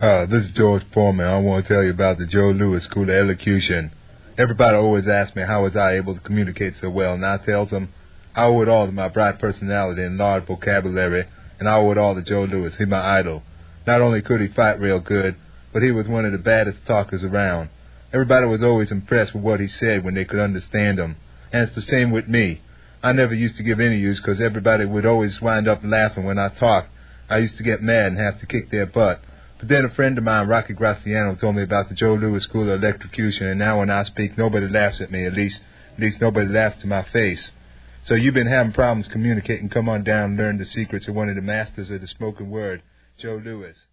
This is George Foreman. I want to tell you about the Joe Louis School of Elocution. Everybody always asks me how was I able to communicate so well, and I tells them I owe it all to my bright personality and large vocabulary, and I owe it all to Joe Louis. He's my idol. Not only could he fight real good, but he was one of the baddest talkers around. Everybody was always impressed with what he said when they could understand him. And it's the same with me. I never used to give interviews because everybody would always wind up laughing when I talked. I used to get mad and have to kick their butt. But then a friend of mine, Rocky Graciano, told me about the Joe Louis School of Electrocution, and now when I speak, nobody laughs at me. At least nobody laughs to my face. So you've been having problems communicating. Come on down and learn the secrets of one of the masters of the spoken word, Joe Louis.